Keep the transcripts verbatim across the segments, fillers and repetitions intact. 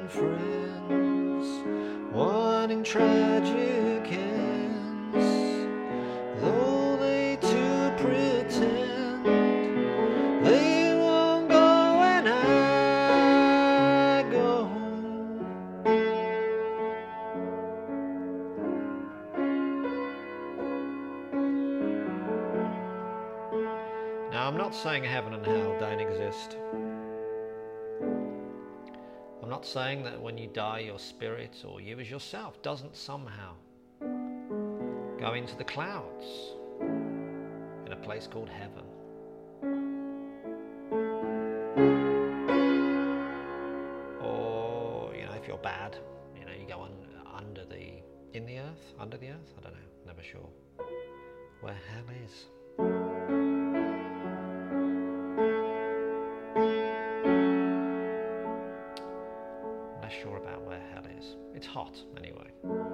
friends, wanting tragic ends, though they too pretend they won't go when I go home. Now, I'm not saying heaven and hell don't exist. I'm not saying that when you die, your spirit or you as yourself doesn't somehow go into the clouds in a place called heaven. Or, you know, if you're bad, you know, you go on under the, in the earth, under the earth, I don't know, never sure where hell is. Sure about where hell is. It's hot anyway.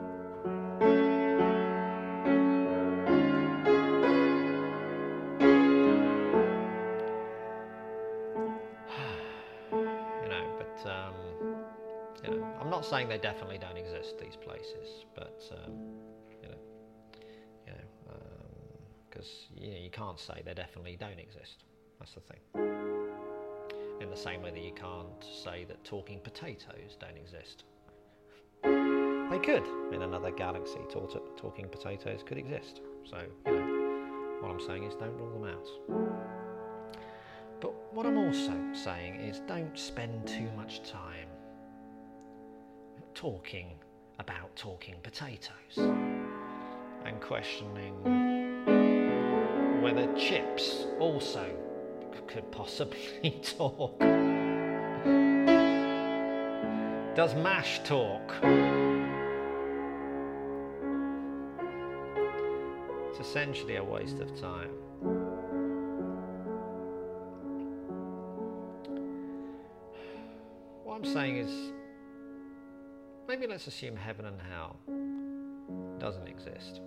You know, but um, you know, I'm not saying they definitely don't exist, these places, but um, you know, you know, because um, you know, you can't say they definitely don't exist. That's the thing. In the same way that you can't say that talking potatoes don't exist. They could. In another galaxy, talk- talking potatoes could exist. So, you know, what I'm saying is don't rule them out. But what I'm also saying is don't spend too much time talking about talking potatoes and questioning whether chips also could possibly talk. Does MASH talk? It's essentially a waste of time. What I'm saying is, maybe let's assume heaven and hell doesn't exist.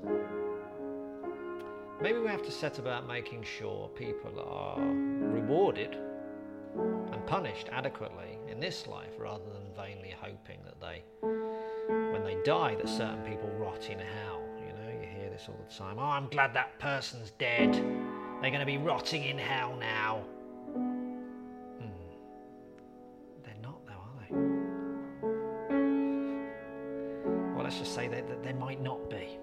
Maybe we have to set about making sure people are rewarded and punished adequately in this life, rather than vainly hoping that they, when they die, that certain people rot in hell. You know, you hear this all the time. Oh, I'm glad that person's dead. They're going to be rotting in hell now. Hmm. They're not, though, are they? Well, let's just say that, that they might not be.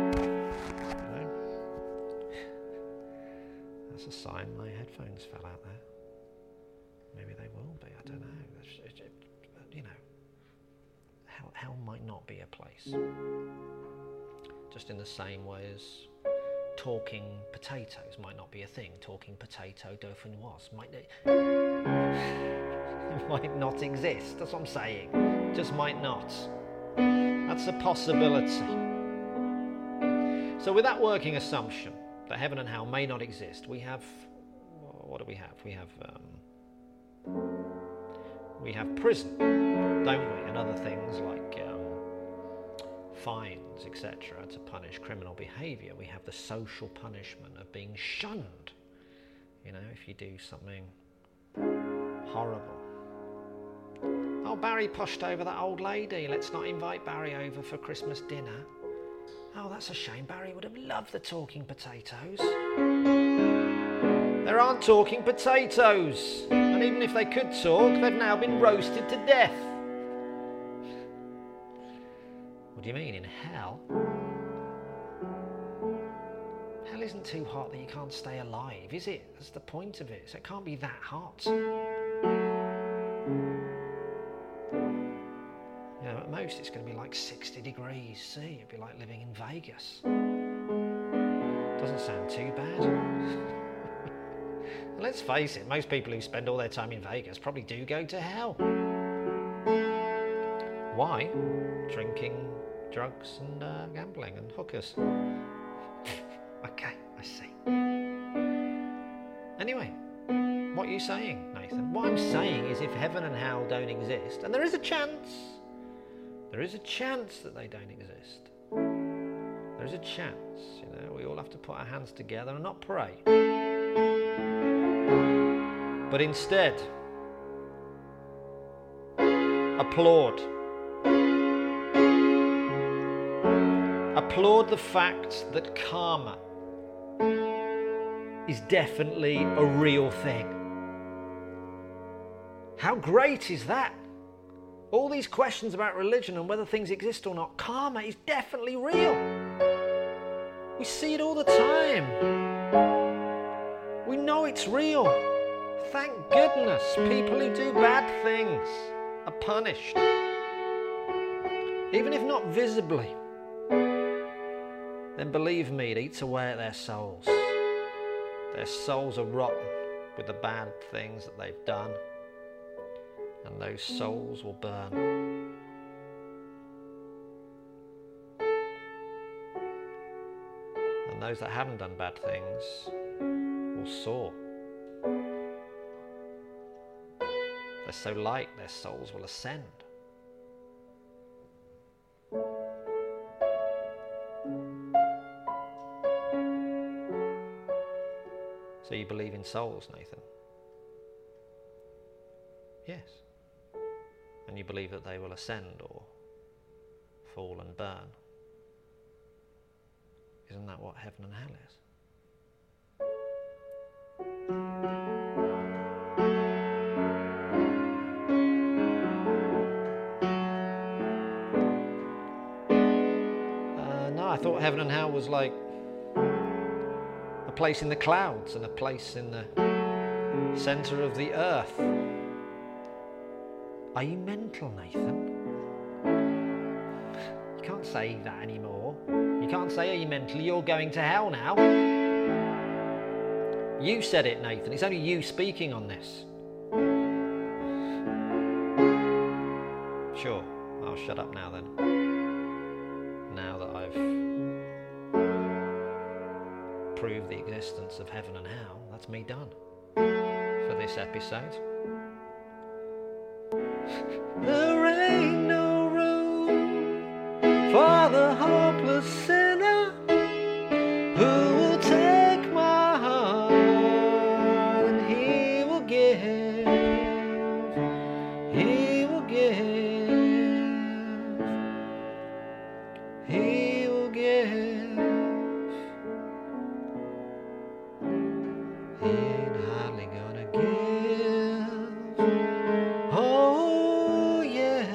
That's a sign my headphones fell out there. Maybe they will be, I don't know. You know, hell, hell might not be a place. Just in the same way as talking potatoes might not be a thing. Talking potato dauphinoise might, it might not exist. That's what I'm saying. Just might not. That's a possibility. So with that working assumption, that heaven and hell may not exist, we have, what do we have? We have, um, we have prison, don't we? And other things like um, fines, et cetera, to punish criminal behaviour. We have the social punishment of being shunned. You know, if you do something horrible. Oh, Barry pushed over that old lady. Let's not invite Barry over for Christmas dinner. Oh, that's a shame. Barry would have loved the talking potatoes. There aren't talking potatoes. And even if they could talk, they've now been roasted to death. What do you mean, in hell? Hell isn't too hot that you can't stay alive, is it? That's the point of it. So it can't be that hot. You know, at most it's going to be like sixty degrees C. It'd be like living in Vegas. Doesn't sound too bad. Let's face it, most people who spend all their time in Vegas probably do go to hell. Why? Drinking, drugs and uh, gambling and hookers. Okay, I see. Anyway, what are you saying, Nathan? What I'm saying is if heaven and hell don't exist, and there is a chance, there is a chance that they don't exist. There is a chance, you know, we all have to put our hands together and not pray. But instead, applaud. Applaud the fact that karma is definitely a real thing. How great is that? All these questions about religion and whether things exist or not, karma is definitely real. We see it all the time. We know it's real. Thank goodness people who do bad things are punished. Even if not visibly, then believe me, it eats away at their souls. Their souls are rotten with the bad things that they've done, and those souls will burn. And those that haven't done bad things will soar. They're so light, their souls will ascend. So you believe in souls, Nathan? Yes. And you believe that they will ascend or fall and burn? Isn't that what heaven and hell is? Uh, no, I thought heaven and hell was like a place in the clouds and a place in the centre of the earth. Are you mental, Nathan? You can't say that anymore. You can't say, are you mental? You're going to hell now. You said it, Nathan. It's only you speaking on this. Sure, I'll shut up now then. Now that I've proved the existence of heaven and hell, that's me done for this episode. There ain't no room for the hopeless sinner who will take my heart and he will give, he will give, he will give. He ain't hardly gonna give. Oh yeah.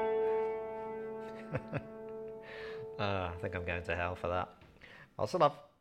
uh, I think I'm going to hell for that. I'll still have